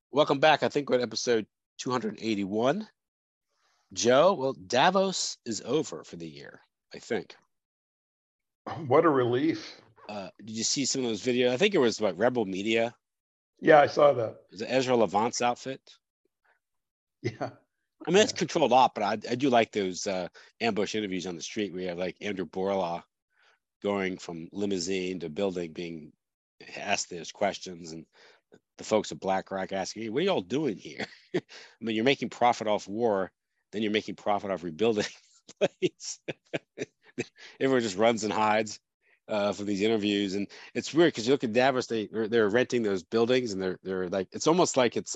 Welcome back. I think we're at episode 281. Joe, well, Davos is over for the year, I think. What a relief. Did you see some of those videos? I think it was Rebel Media. Yeah, I saw that. It was Ezra Levant's outfit. Yeah. I mean, it's controlled op, but I do like those ambush interviews on the street where you have like Andrew Borlaug going from limousine to building, being asked those questions, and the folks at BlackRock asking, hey, what are y'all doing here? I mean, you're making profit off war, then you're making profit off rebuilding the place. Everyone just runs and hides for these interviews, and it's weird because you look at Davos, they're renting those buildings, and they're like, it's almost like it's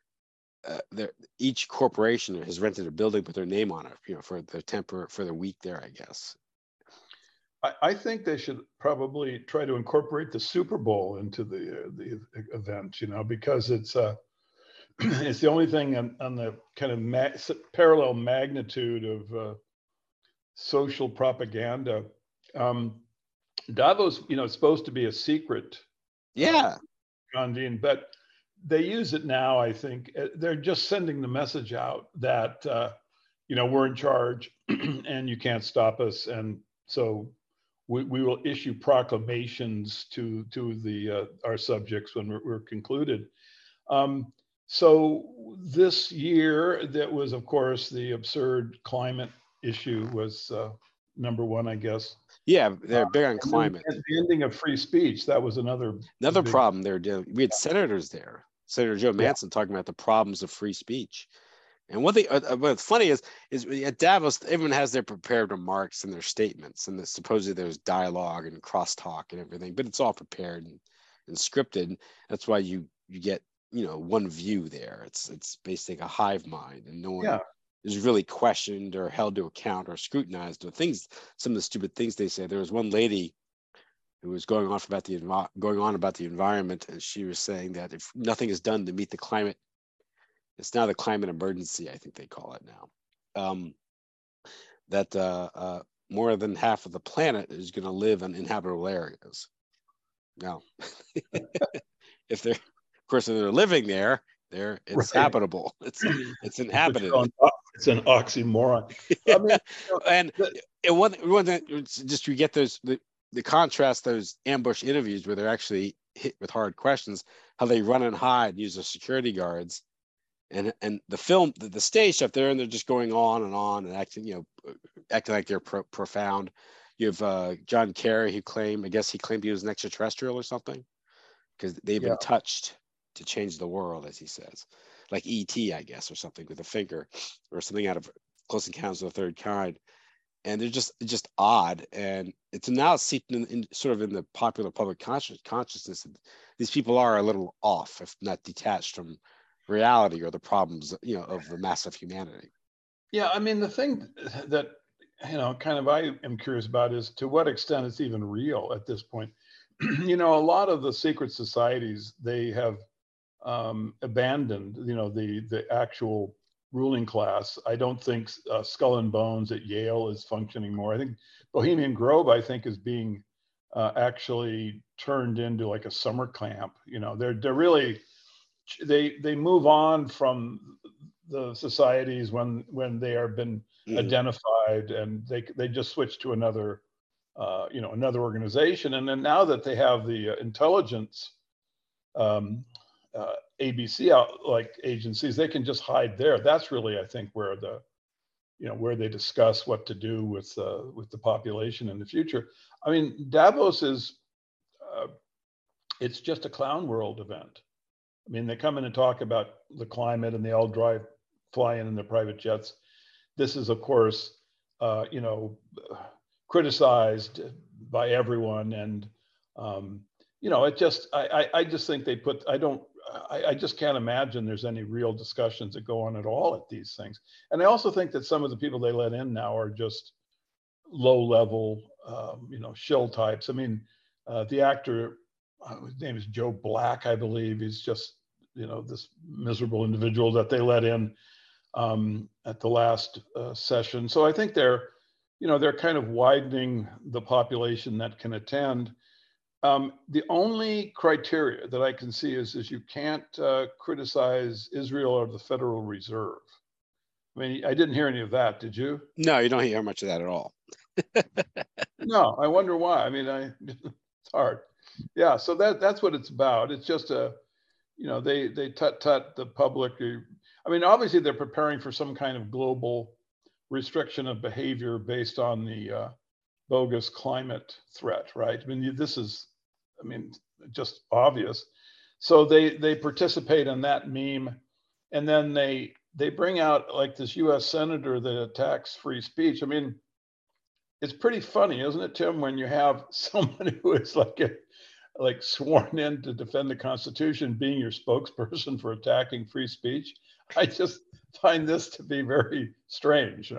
each corporation has rented a building, put their name on it, for the week there, I guess. I think they should probably try to incorporate the Super Bowl into the event, because it's it's the only thing on the kind of parallel magnitude of social propaganda. Davos, it's supposed to be a secret. Yeah. John Dean, but they use it now. I think they're just sending the message out that we're in charge and you can't stop us, and so we will issue proclamations to our subjects when we're concluded. So this year, that was, of course, the absurd climate issue was number one, I guess. Yeah, they're big on climate. The ending of free speech, that was another problem they're doing. We had senators there, Senator Joe Manchin, talking about the problems of free speech. And what's funny is at Davos, everyone has their prepared remarks and their statements, and supposedly there's dialogue and crosstalk and everything, but it's all prepared and scripted. That's why you get one view there. It's basically a hive mind, and no one is really questioned or held to account or scrutinized. Some of the stupid things they say. There was one lady who was going on about the environment, and she was saying that if nothing is done to meet the climate, it's now the climate emergency, I think they call it now, that more than half of the planet is going to live in inhabitable areas. Now, if they're living there, it's habitable. It's inhabited. It's an oxymoron. And one thing, just you get the contrast those ambush interviews where they're actually hit with hard questions, how they run and hide, and use the security guards, and the film, the stage stuff there, and they're just going on and acting like they're profound. You have John Kerry, who claimed he was an extraterrestrial or something, because they've been touched to change the world, as he says, like E.T., I guess, or something, with a finger, or something out of Close Encounters of the Third Kind. And they're just odd, and it's now seeped in sort of in the popular public consciousness. These people are a little off, if not detached from reality or the problems, of the mass of humanity. Yeah, I mean, the thing that kind of I am curious about is to what extent it's even real at this point. A lot of the secret societies, they have abandoned, the actual ruling class. I don't think Skull and Bones at Yale is functioning more. I think Bohemian Grove, is being actually turned into like a summer camp. They're really, they move on from the societies when they are been identified, and they just switch to another another organization. And then now that they have the intelligence ABC like agencies, they can just hide there. That's really, I think, where where they discuss what to do with the population in the future. I mean, Davos is it's just a clown world event. I mean, they come in and talk about the climate, and they all fly in their private jets. This is, of course, criticized by everyone, and it just, I just think they put, I just can't imagine there's any real discussions that go on at all at these things. And I also think that some of the people they let in now are just low level, shill types. I mean, the actor, his name is Joe Black, I believe. He's just, this miserable individual that they let in at the last session. So I think they're kind of widening the population that can attend. The only criteria that I can see is you can't criticize Israel or the Federal Reserve. I mean, I didn't hear any of that. Did you? No, you don't hear much of that at all. No, I wonder why. I mean, it's hard. Yeah, so that's what it's about. It's just they tut the public. I mean, obviously they're preparing for some kind of global restriction of behavior based on the bogus climate threat, right? I mean, this is, just obvious. So they participate in that meme, and then they bring out like this U.S. senator that attacks free speech. I mean, it's pretty funny, isn't it, Tim, when you have someone who is like sworn in to defend the Constitution being your spokesperson for attacking free speech? I just find this to be very strange,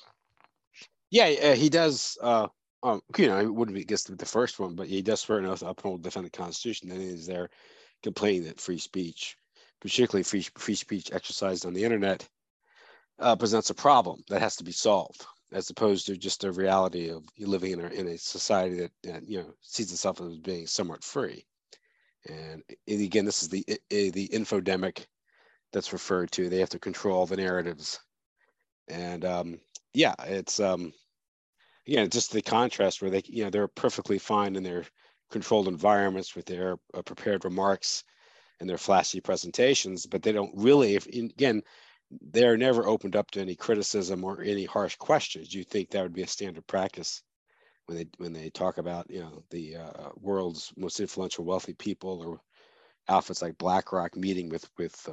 Yeah, he does. It wouldn't be against the first one, but he does swear an oath to uphold, defend the Constitution. Then he's there complaining that free speech, particularly free speech exercised on the internet, presents a problem that has to be solved, as opposed to just a reality of living in a society that sees itself as being somewhat free. And again, this is the infodemic that's referred to. They have to control the narratives, and it's just the contrast where they're perfectly fine in their controlled environments with their prepared remarks and their flashy presentations, but they don't really. They're never opened up to any criticism or any harsh questions. You think that would be a standard practice when they talk about the world's most influential wealthy people or outfits like BlackRock meeting with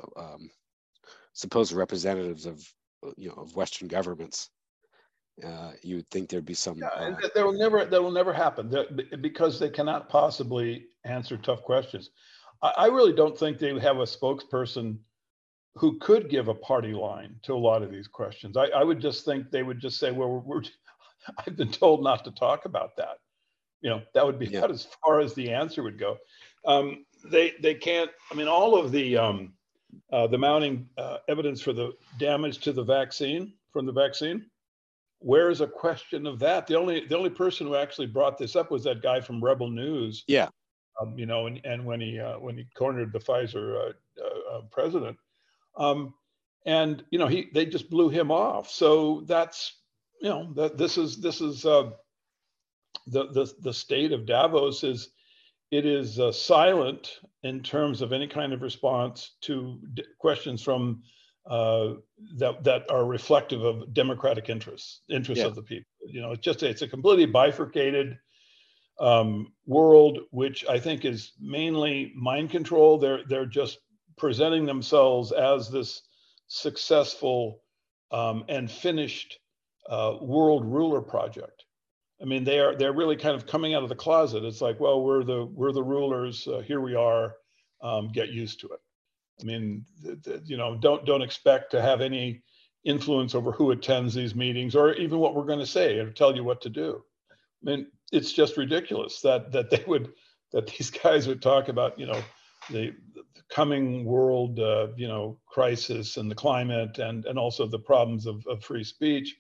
supposed representatives of Western governments. You would think there'd be some. And that will never happen because they cannot possibly answer tough questions. I really don't think they would have a spokesperson who could give a party line to a lot of these questions. I would just think they would just say, well, I've been told not to talk about that. That would be about as far as the answer would go. They can't. I mean, all of the mounting evidence for the damage to the vaccine from the vaccine. Where is a question of that? The only person who actually brought this up was that guy from Rebel News. Yeah. And when he cornered the Pfizer president, they just blew him off. So that's that this is the state of Davos is silent in terms of any kind of response to questions from that are reflective of democratic interests of the people. It's a completely bifurcated world, which I think is mainly mind control. They're just presenting themselves as this successful and finished world ruler project. I mean, they're really kind of coming out of the closet. It's like, well, we're the rulers. Here we are. Get used to it. I mean, don't expect to have any influence over who attends these meetings or even what we're going to say or tell you what to do. I mean, it's just ridiculous that these guys would talk about the coming world crisis and the climate and also the problems of free speech,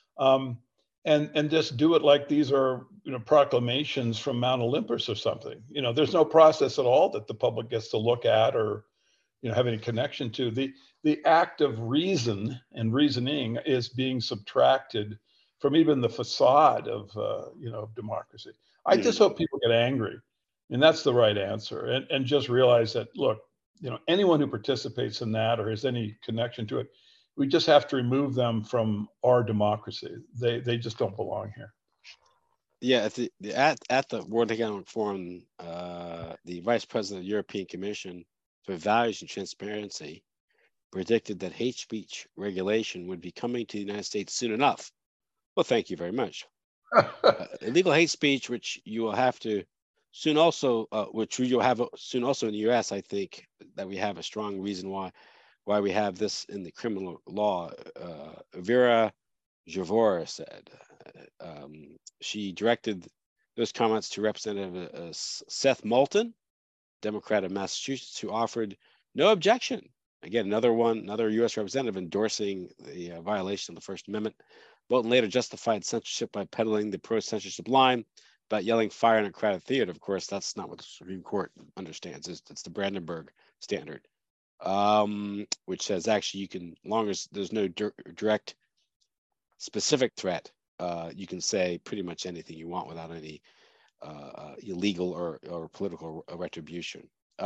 and just do it like these are proclamations from Mount Olympus or something. There's no process at all that the public gets to look at or have any connection to. The act of reason and reasoning is being subtracted from even the facade of democracy. I just hope people get angry, and that's the right answer, and just realize that, look, anyone who participates in that or has any connection to it, we just have to remove them from our democracy. They just don't belong here. Yeah, at the World Economic Forum, the Vice President of the European Commission for Values and Transparency predicted that hate speech regulation would be coming to the United States soon enough. Well, thank you very much. Illegal hate speech, which you will have to soon also, which you'll have soon also in the U.S. I think that we have a strong reason why we have this in the criminal law. Vera Jourova said she directed those comments to Representative Seth Moulton, Democrat of Massachusetts, who offered no objection. Again, another U.S. representative endorsing the violation of the First Amendment. Moulton later justified censorship by peddling the pro-censorship line about yelling fire in a crowded theater. Of course, that's not what the Supreme Court understands. It's the Brandenburg standard, which says actually you can, as long as there's no direct specific threat, you can say pretty much anything you want without any illegal or political retribution.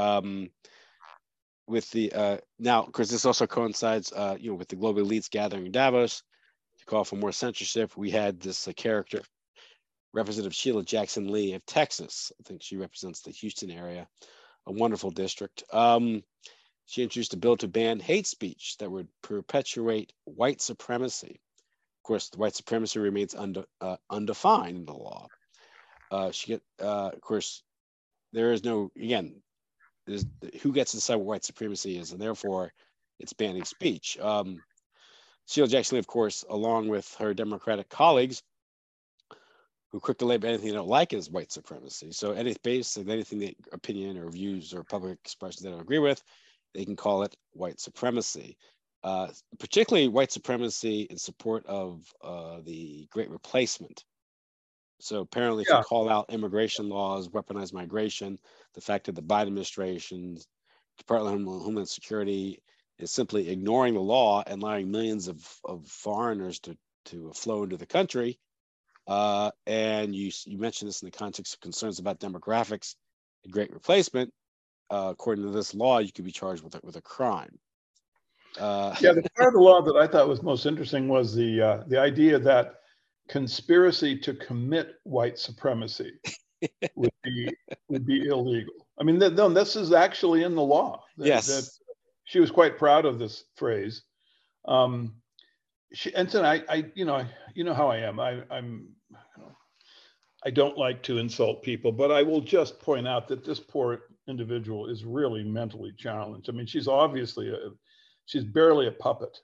With the now, of course, this also coincides, with the global elites gathering in Davos to call for more censorship. We had this character, Representative Sheila Jackson Lee of Texas. I think she represents the Houston area, a wonderful district. She introduced a bill to ban hate speech that would perpetuate white supremacy. Of course, the white supremacy remains undefined in the law. Of course, there is no, again, who gets to decide what white supremacy is, and therefore it's banning speech. Sheila Jackson Lee, of course, along with her Democratic colleagues, who quick to label anything they don't like as white supremacy. So anything they opinion or views or public expressions they don't agree with, they can call it white supremacy. Particularly white supremacy in support of the Great Replacement. So apparently, if you call out immigration laws, weaponized migration, the fact that the Biden administration's Department of Homeland Security is simply ignoring the law and allowing millions of foreigners to flow into the country. And you mentioned this in the context of concerns about demographics and Great Replacement. According to this law, you could be charged with a crime. The part of the law that I thought was most interesting was the idea that conspiracy to commit white supremacy would be illegal. I mean, this is actually in the law. That she was quite proud of this phrase. And I you know how I am. I don't like to insult people, but I will just point out that this poor individual is really mentally challenged. I mean, she's obviously she's barely a puppet.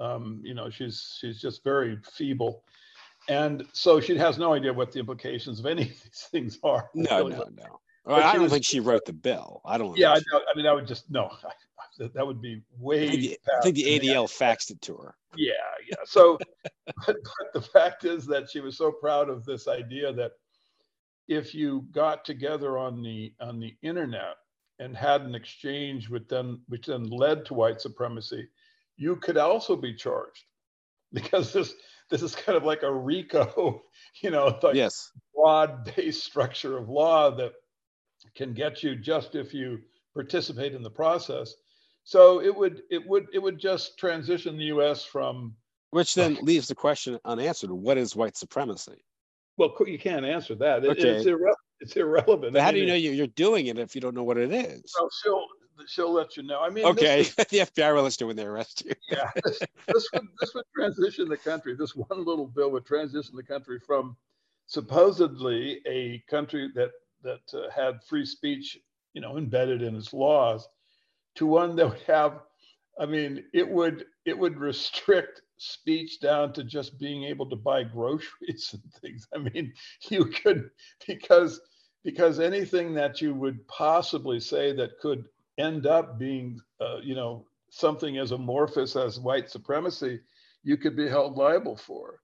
She's just very feeble. And so she has no idea what the implications of any of these things are. No. Well, I don't think she wrote the bill. I don't. Yeah, I mean, I would just no. That would be way. I think the ADL faxed it to her. Yeah. So, but the fact is that she was so proud of this idea that if you got together on the internet and had an exchange which then led to white supremacy, you could also be charged, because this is kind of like a RICO, broad-based structure of law that can get you just if you participate in the process. So it would just transition the U.S. from, which then leaves the question unanswered: what is white supremacy? Well, you can't answer that. Okay. It's irrelevant. But how do you know you're doing it if you don't know what it is? Well, she'll let you know. I mean, okay, the FBI will let you know when they arrest you. Yeah, this would transition the country. This one little bill would transition the country from supposedly a country that had free speech, embedded in its laws, to one that would have. I mean, it would restrict speech down to just being able to buy groceries and things. I mean, you could, because anything that you would possibly say that could end up being, something as amorphous as white supremacy, you could be held liable for.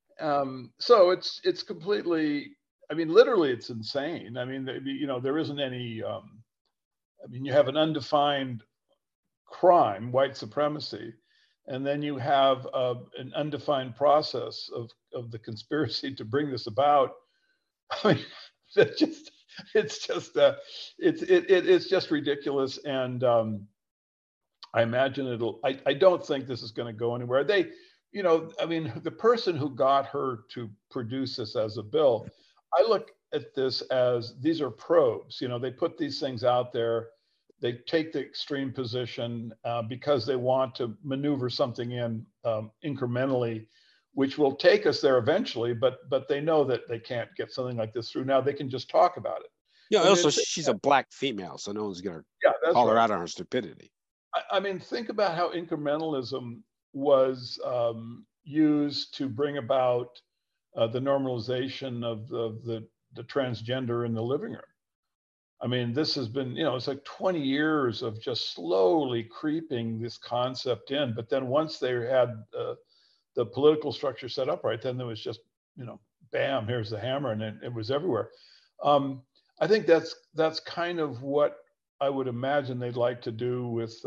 So it's completely, I mean, literally, it's insane. I mean, there isn't any. You have an undefined crime, white supremacy, and then you have an undefined process of the conspiracy to bring this about. I mean, it's just ridiculous, and I imagine I don't think this is going to go anywhere. The person who got her to produce this as a bill, I look at this as these are probes. They put these things out there. They take the extreme position because they want to maneuver something in incrementally, which will take us there eventually. But they know that they can't get something like this through. Now they can just talk about it. Yeah. Also, she's a black female, so no one's going to call her out on her stupidity. I mean, think about how incrementalism was used to bring about the normalization of the transgender in the living room. I mean, this has been, it's like 20 years of just slowly creeping this concept in. But then once they had the political structure set up right, then there was just, bam, here's the hammer, and it was everywhere. I think that's kind of what I would imagine they'd like to do with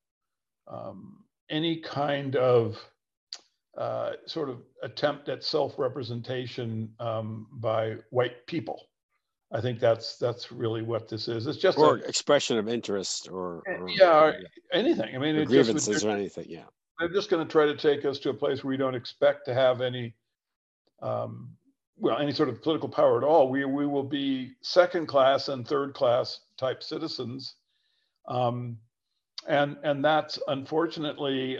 any kind of sort of attempt at self-representation by white people. I think that's really what this is. It's just or expression of interest, or anything. I mean, or it grievances just or anything. Yeah, they're just going to try to take us to a place where we don't expect to have any any sort of political power at all. We will be second class and third class type citizens, and that's unfortunately,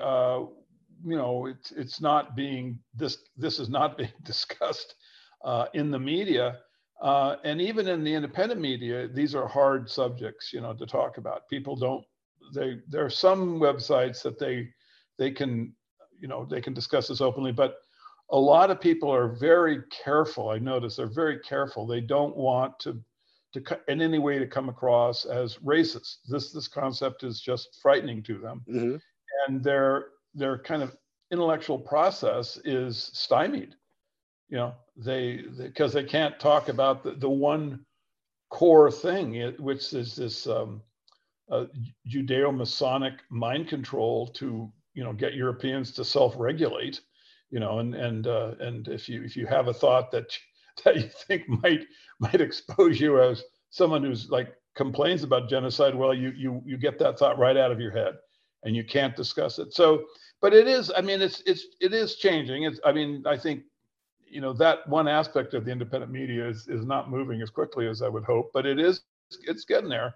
it's not being this is not being discussed in the media, and even in the independent media. These are hard subjects, to talk about. People don't. There are some websites that they can discuss this openly, but a lot of people are very careful. I notice they're very careful. They don't want to in any way to come across as racist. This concept is just frightening to them, mm-hmm. and their kind of intellectual process is stymied. Because they can't talk about the one core thing, which is this Judeo-Masonic mind control to get Europeans to self-regulate. And if you have a thought that you think might expose you as someone who's like complains about genocide, well, you get that thought right out of your head, and you can't discuss it. So, but it is. I mean, it is changing. I think that one aspect of the independent media is not moving as quickly as I would hope, but it's getting there.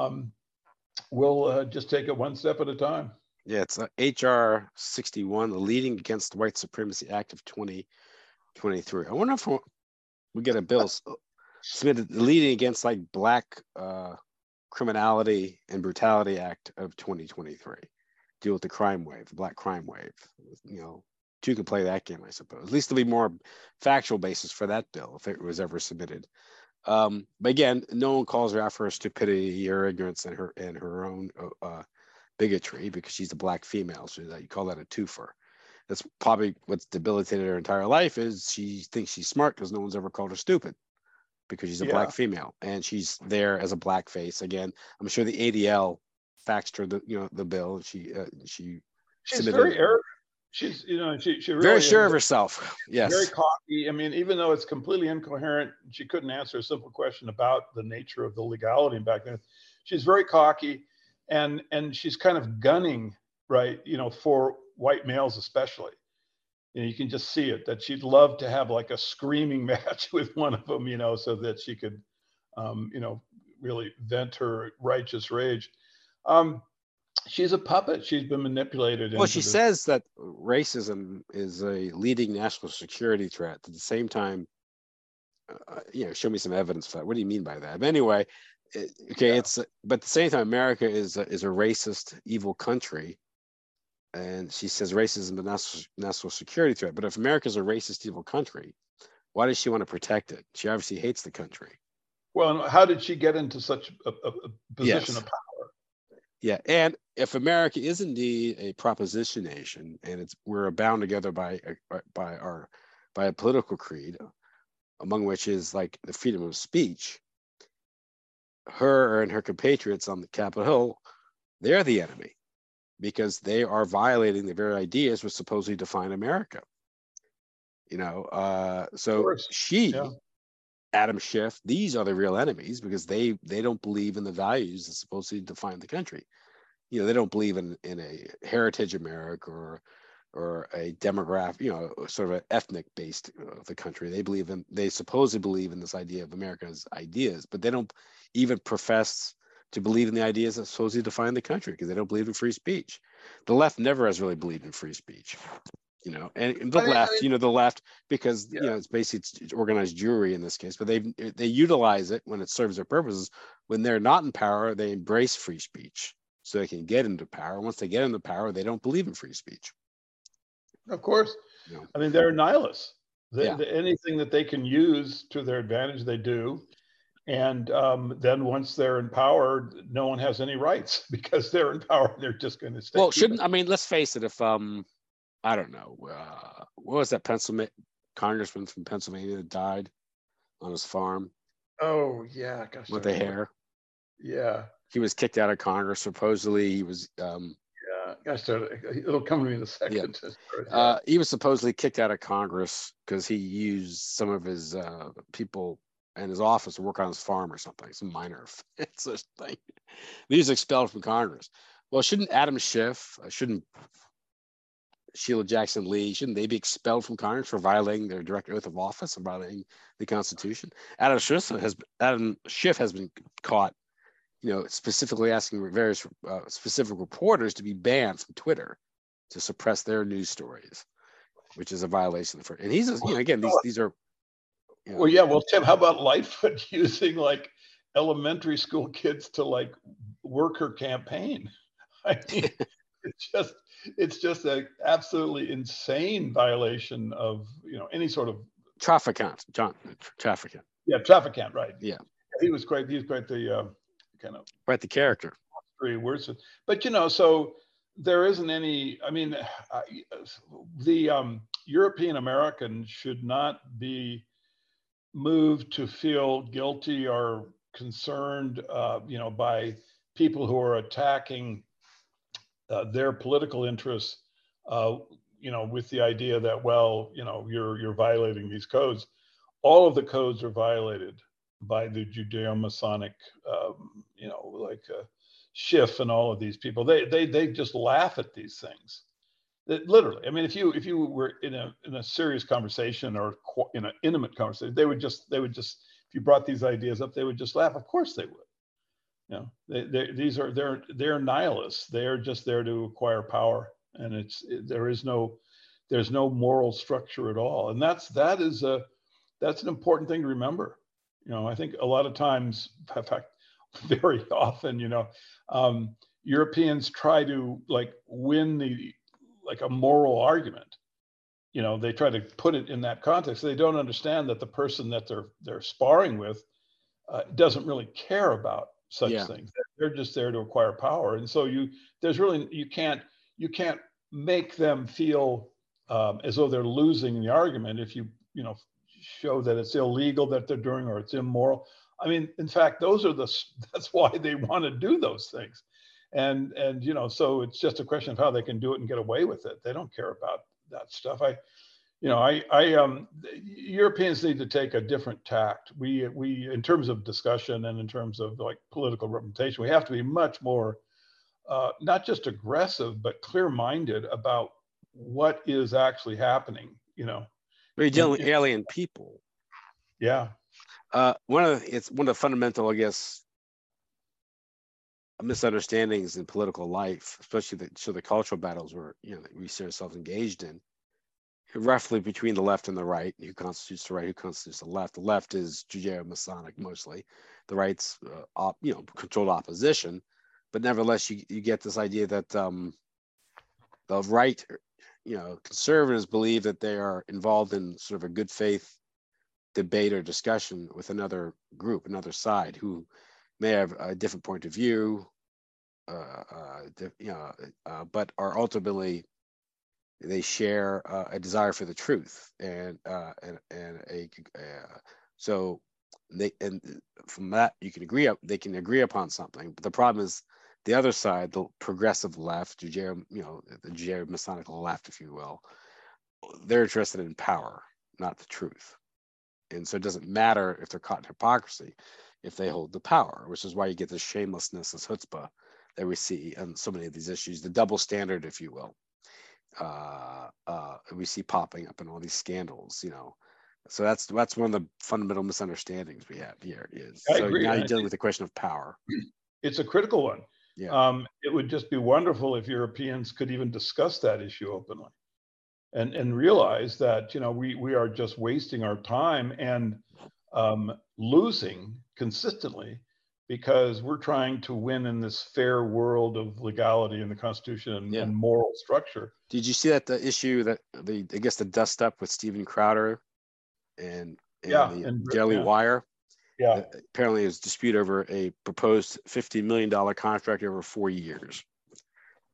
We'll just take it one step at a time. Yeah, it's HR 61, the Leading Against White Supremacy Act of 2023. I wonder if we get a bill submitted, Leading Against like Black Criminality and Brutality Act of 2023. Deal with the crime wave, the Black crime wave. Two could play that game, I suppose. At least there'll be more factual basis for that bill if it was ever submitted. But again, no one calls her out for her stupidity or ignorance and her own bigotry, because she's a Black female. So you call that a twofer. That's probably what's debilitated her entire life, is she thinks she's smart because no one's ever called her stupid, because she's a Black female, and she's there as a Black face. Again, I'm sure the ADL faxed her the bill. She's very arrogant. She's she really very sure of herself. Yes, very cocky. I mean, even though it's completely incoherent, she couldn't answer a simple question about the nature of the legality back then. She's very cocky, and she's kind of gunning, right, for white males especially. You can just see it, that she'd love to have like a screaming match with one of them, so that she could really vent her righteous rage. She's a puppet. She's been manipulated. Well, she says that racism is a leading national security threat. At the same time, show me some evidence for that. What do you mean by that? But anyway, but at the same time, America is a racist, evil country, and she says racism is a national security threat. But if America is a racist, evil country, why does she want to protect it? She obviously hates the country. Well, how did she get into such a position of power? Yeah, and if America is indeed a proposition nation, and we're bound together by a political creed, among which is like the freedom of speech, her and her compatriots on the Capitol Hill, they're the enemy, because they are violating the very ideas which supposedly define America. So Adam Schiff, these are the real enemies, because they don't believe in the values that supposedly define the country. They don't believe in a heritage America or a demographic, sort of an ethnic based the country. They supposedly believe in this idea of America's ideas, but they don't even profess to believe in the ideas that supposedly define the country, because they don't believe in free speech. The left never has really believed in free speech. And the left, because it's basically it's organized Jewry in this case, but they utilize it when it serves their purposes. When they're not in power, they embrace free speech so they can get into power. Once they get into power, they don't believe in free speech. Of course, I mean, they're nihilists. Anything that they can use to their advantage, they do. And then once they're in power, no one has any rights, because they're in power. They're just going to stay. Well, let's face it, if I don't know, what was that congressman from Pennsylvania that died on his farm Oh yeah, gosh. with the hair. Yeah. He was kicked out of Congress. Supposedly, he was. Yeah. Gosh, it'll come to me in a second. He was supposedly kicked out of Congress because he used some of his people in his office to work on his farm or something, some minor such thing. He was expelled from Congress. Well, shouldn't Adam Schiff, shouldn't Sheila Jackson Lee, shouldn't they be expelled from Congress for violating their direct oath of office and violating the Constitution? Adam Schiff has been caught, specifically asking various specific reporters to be banned from Twitter to suppress their news stories, which is a violation of. And he's, again, these are. Well, yeah. Well, Tim, how about Lightfoot using like elementary school kids to like work her campaign? I mean, it's just an absolutely insane violation of any sort of trafficant. Yeah, trafficant, right? Yeah, he was quite the kind of quite the character. Words, but so there isn't any. I mean, the European American should not be moved to feel guilty or concerned, by people who are attacking their political interests, with the idea that, well, you're violating these codes. All of the codes are violated by the Judeo-Masonic, like Schiff and all of these people. They just laugh at these things. Literally, I mean, if you were in a serious conversation or in an intimate conversation, they would just if you brought these ideas up, they would just laugh. Of course they would. They're nihilists. They are just there to acquire power, and there's no moral structure at all. And that's an important thing to remember. I think a lot of times, in fact, very often, Europeans try to like win a moral argument. They try to put it in that context. They don't understand that the person that they're sparring with doesn't really care about such things. They're just there to acquire power, and so you can't make them feel as though they're losing the argument if you show that it's illegal that they're doing or it's immoral. I mean, in fact, that's why they want to do those things, and so it's just a question of how they can do it and get away with it. They don't care about that stuff. Europeans need to take a different tact. We in terms of discussion and in terms of like political representation, we have to be much more not just aggressive but clear-minded about what is actually happening. We're dealing with alien people. Yeah. One of the fundamental, I guess, misunderstandings in political life, especially the cultural battles we see ourselves engaged in, roughly between the left and the right, who constitutes the right, who constitutes the left. The left is Judeo-Masonic mostly. The right's controlled opposition, but nevertheless, you get this idea that the right, conservatives believe that they are involved in sort of a good faith debate or discussion with another group, another side, who may have a different point of view, but are ultimately, they share a desire for the truth, so from that they can agree upon something. But the problem is the other side, the progressive left, the Judeo-Masonic left, if you will, they're interested in power, not the truth. And so it doesn't matter if they're caught in hypocrisy if they hold the power, which is why you get this shamelessness, this chutzpah that we see on so many of these issues, the double standard, if you will. We see popping up in all these scandals, So that's one of the fundamental misunderstandings we have here is. I agree. Now you're dealing with the question of power. It's a critical one. Yeah. It would just be wonderful if Europeans could even discuss that issue openly, and realize that we are just wasting our time and losing consistently because we're trying to win in this fair world of legality and the Constitution and moral structure. Did you see that the issue that the dust up with Steven Crowder and the Daily Wire? Yeah. Apparently, there's dispute over a proposed $50 million contract over 4 years.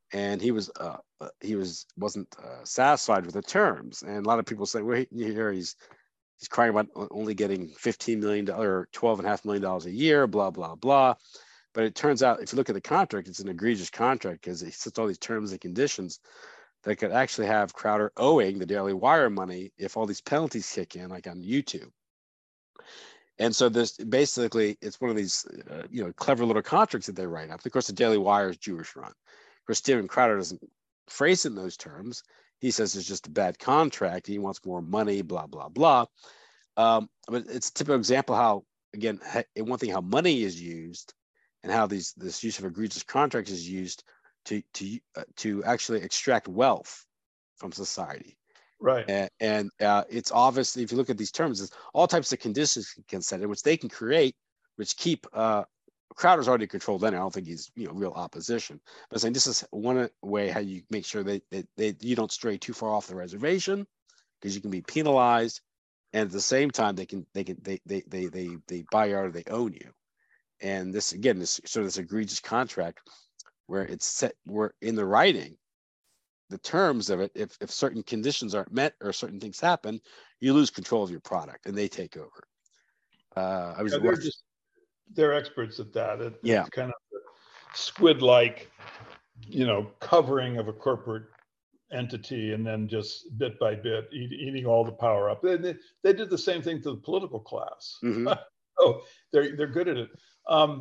and he wasn't satisfied with the terms. And a lot of people say, well, he's crying about only getting $15 million or $12.5 million a year, blah blah blah. But it turns out, if you look at the contract, it's an egregious contract because it sets all these terms and conditions that could actually have Crowder owing the Daily Wire money if all these penalties kick in, like on YouTube. And so this basically, it's one of these clever little contracts that they write up. Of course, the Daily Wire is Jewish run. Of course, Steven Crowder doesn't phrase it in those terms. He says it's just a bad contract. He wants more money, blah blah blah. But it's a typical example how, again, one thing, how money is used, and how this use of egregious contracts is used to actually extract wealth from society. Right. And it's obvious, if you look at these terms, there's all types of conditions can set in which they can create, which keep Crowder's already controlled. Then I don't think he's real opposition. But saying this is one way how you make sure that you don't stray too far off the reservation, because you can be penalized, and at the same time they buy you out or they own you. And this, again, this sort of this egregious contract where it's set, where in the writing, the terms of it, if certain conditions aren't met or certain things happen, you lose control of your product and they take over. They're experts at that. Yeah. It's kind of squid-like, covering of a corporate entity, and then just bit by bit eating all the power up. They did the same thing to the political class. Mm-hmm. Oh, they're good at it. I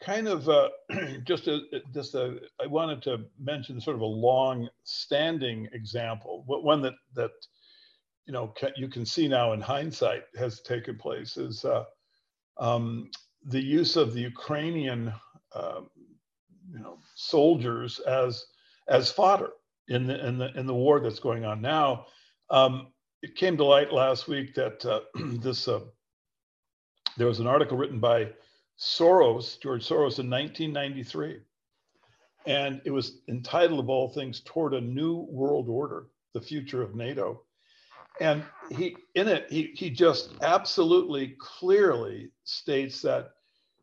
wanted to mention sort of a long-standing example, one that you can see now in hindsight has taken place, is the use of the Ukrainian soldiers as fodder in the war that's going on now. It came to light last week that there was an article written by George Soros in 1993, and it was entitled, of all things, "Toward a New World Order: The Future of NATO." And he just absolutely clearly states that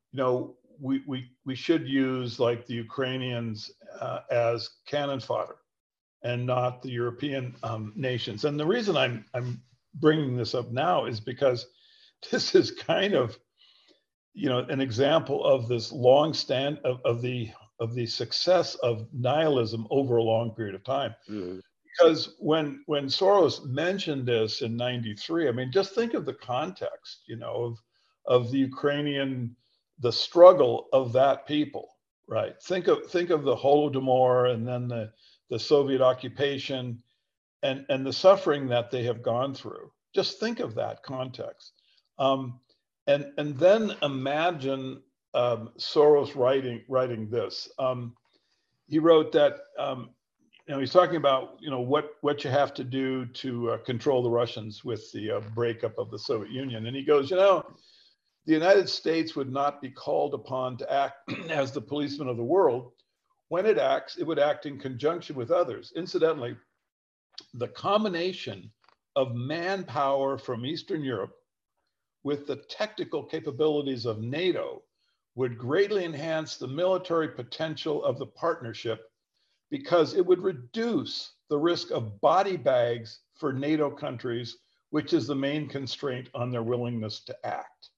we should use, like, the Ukrainians as cannon fodder, and not the European nations. And the reason I'm bringing this up now is because this is kind of an example of this long stand of the success of nihilism over a long period of time. Mm-hmm. Because when Soros mentioned this in '93, I mean, just think of the context, of the Ukrainian, the struggle of that people, right? Think of the Holodomor, and then the Soviet occupation, and the suffering that they have gone through. Just think of that context. And then imagine Soros writing this. He wrote that he's talking about what you have to do to control the Russians with the breakup of the Soviet Union, and he goes, the United States would not be called upon to act as the policeman of the world. When it acts, it would act in conjunction with others. Incidentally, the combination of manpower from Eastern Europe with the technical capabilities of NATO would greatly enhance the military potential of the partnership, because it would reduce the risk of body bags for NATO countries, which is the main constraint on their willingness to act.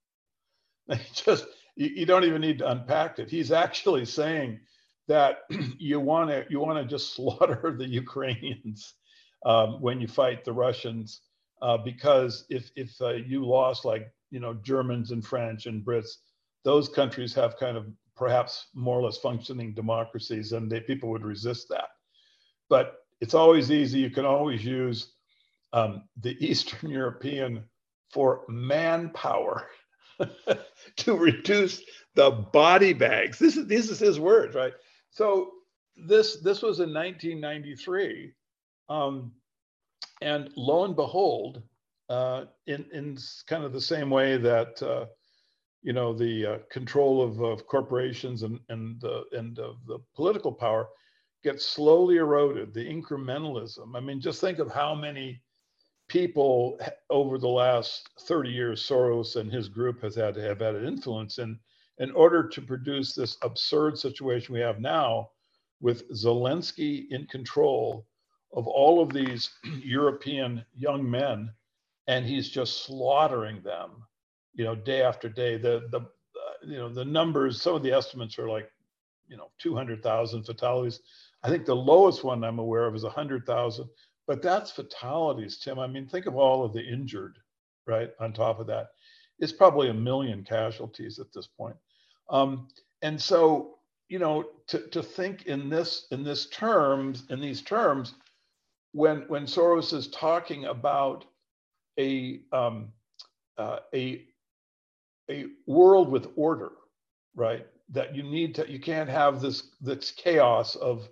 You don't even need to unpack it. He's actually saying that you want to just slaughter the Ukrainians when you fight the Russians, because if you lost, like, Germans and French and Brits, those countries have kind of perhaps more or less functioning democracies, and people would resist that. But it's always easy. You can always use the Eastern European for manpower to reduce the body bags. This is his words, right? So this was in 1993, and lo and behold, in kind of the same way that the control of corporations and of the political power gets slowly eroded, the incrementalism. I mean, just think of how many people over the last 30 years Soros and his group have had an influence in order to produce this absurd situation we have now, with Zelensky in control of all of these European young men, and he's just slaughtering them, day after day. The numbers, some of the estimates are like, 200,000 fatalities. I think the lowest one I'm aware of is 100,000, but that's fatalities, Tim. I mean, think of all of the injured, right? On top of that, it's probably 1 million casualties at this point. And so, to think in these terms, when Soros is talking about a world with order, right? That you can't have this chaos of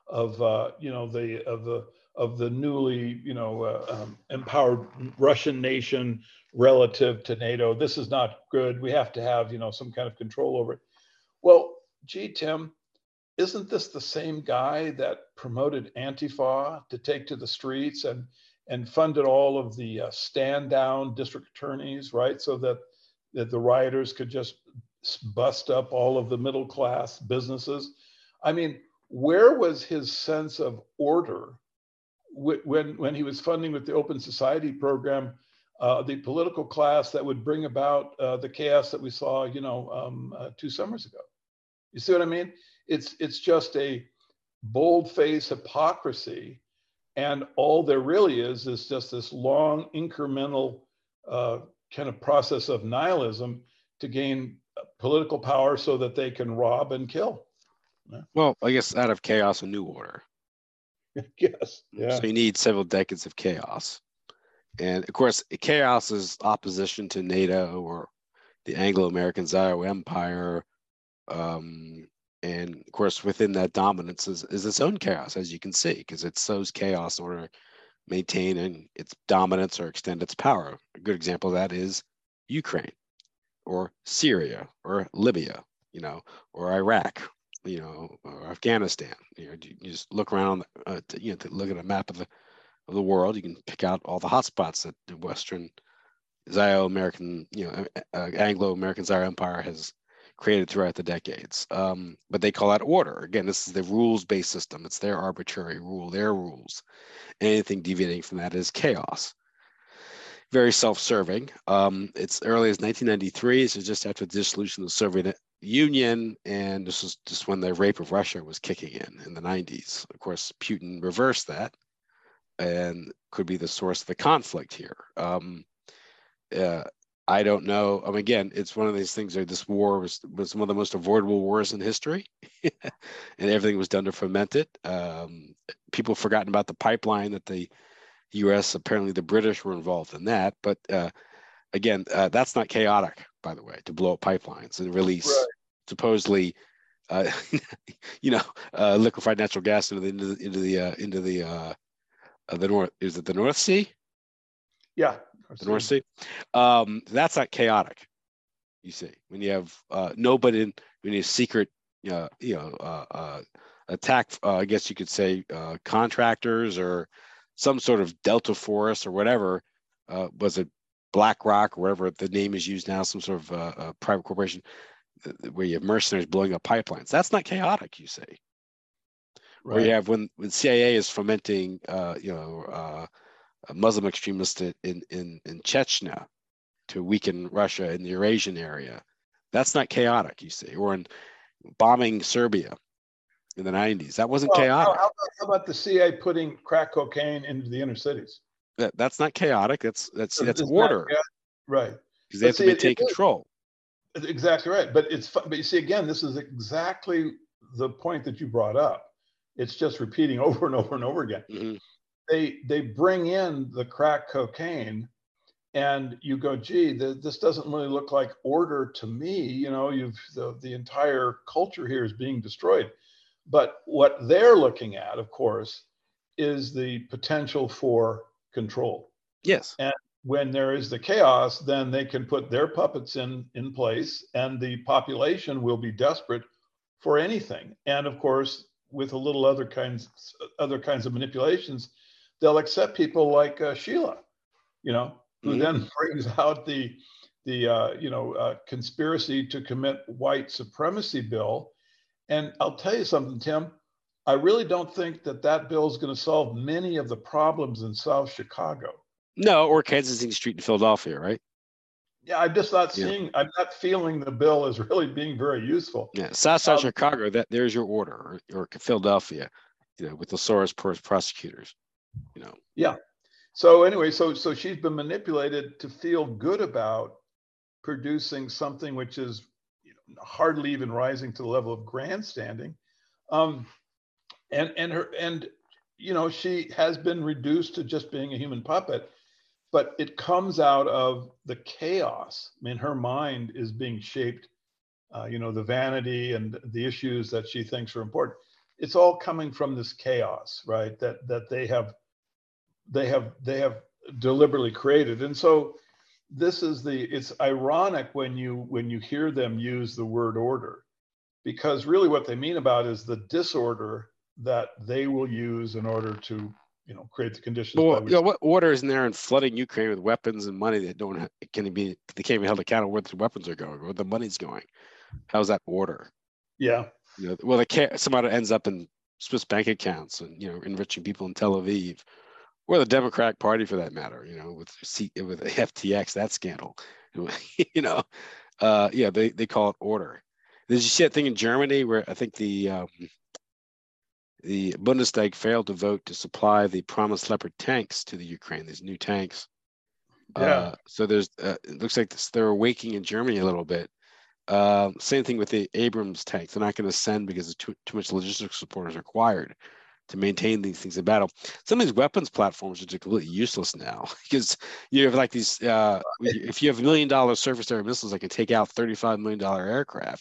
the newly empowered Russian nation relative to NATO. This is not good. We have to have some kind of control over it. Well, gee, Tim, isn't this the same guy that promoted Antifa to take to the streets and funded all of the stand down district attorneys, right? So that the rioters could just bust up all of the middle class businesses. I mean, where was his sense of order when he was funding with the Open Society program, the political class that would bring about the chaos that we saw, 2 summers ago? You see what I mean? It's just a bold-faced hypocrisy, and all there really is just this long incremental kind of process of nihilism to gain political power so that they can rob and kill. Yeah. Well, I guess out of chaos, a new order. Yes. Yeah. So you need several decades of chaos. And of course, chaos is opposition to NATO or the Anglo-American Zionist Empire. And of course, within that dominance is its own chaos, as you can see, because it sows chaos in order to maintain its dominance or extend its power. A good example of that is Ukraine or Syria or Libya, or Iraq, or Afghanistan. You just look around, to look at a map of the world. You can pick out all the hotspots that the Western Zio-American, Anglo-American Zionist Empire has created throughout the decades. But they call that order. Again, this is the rules-based system. It's their arbitrary rule, their rules. Anything deviating from that is chaos. Very self-serving. It's early as 1993, so just after the dissolution of the Soviet Union, and this was just when the rape of Russia was kicking in the 90s. Of course, Putin reversed that and could be the source of the conflict here. I don't know. I mean, again, it's one of these things where this war was one of the most avoidable wars in history, and everything was done to foment it. People have forgotten about the pipeline that the U.S., apparently the British were involved in that. But again, that's not chaotic, by the way, to blow up pipelines and release supposedly, liquefied natural gas into the North. Is it the North Sea? Yeah. The North Sea. That's not chaotic. You see, when you have when you have secret, attack. I guess you could say contractors or some sort of Delta Force or whatever. Was it BlackRock or whatever the name is used now? Some sort of private corporation where you have mercenaries blowing up pipelines. That's not chaotic. You say. Right. Or you have when CIA is fomenting, Muslim extremists in Chechnya to weaken Russia in the Eurasian area. That's not chaotic, you see. Or in bombing Serbia in the 90s. That wasn't chaotic. How about the CIA putting crack cocaine into the inner cities? That's not chaotic. That's order. Right. Because they have to maintain control. Exactly right. But you see, again, this is exactly the point that you brought up. It's just repeating over and over and over again. Mm-hmm. They bring in the crack cocaine, and you go, gee, this doesn't really look like order to me. The entire culture here is being destroyed. But what they're looking at, of course, is the potential for control. Yes. And when there is the chaos, then they can put their puppets in place, and the population will be desperate for anything. And of course, with a little other kinds of manipulations, they'll accept people like Sheila, who mm-hmm. then brings out the conspiracy to commit white supremacy bill. And I'll tell you something, Tim, I really don't think that that bill is going to solve many of the problems in South Chicago. No, or Kensington Street in Philadelphia, right? Yeah, I'm just not Yeah. seeing, I'm not feeling the bill is really being very useful. Yeah. South Um, Chicago, that there's your order, or Philadelphia, with the Soros prosecutors, yeah. So anyway, so she's been manipulated to feel good about producing something which is hardly even rising to the level of grandstanding. Um, and she has been reduced to just being a human puppet, but it comes out of the chaos. I mean, her mind is being shaped, the vanity and the issues that she thinks are important. It's all coming from this chaos, right? That they have deliberately created. And so it's ironic when you hear them use the word order, because really what they mean about is the disorder that they will use in order to create the conditions by Well, which. what order is in there in flooding Ukraine with weapons and money that they can't be held accountable where the weapons are going, where the money's going? How's that order? Yeah. Well, somehow it ends up in Swiss bank accounts and enriching people in Tel Aviv, or the Democratic Party for that matter. With FTX, that scandal. They call it order. Did you see that thing in Germany where I think the Bundestag failed to vote to supply the promised Leopard tanks to the Ukraine, these new tanks? Yeah. So there's it looks like they're awaking in Germany a little bit. Same thing with the Abrams tanks. They're not going to send because too much logistical support is required to maintain these things in battle. Some of these weapons platforms are completely useless now because you have like these. If you have $1 million surface area missiles that can take out $35 million aircraft,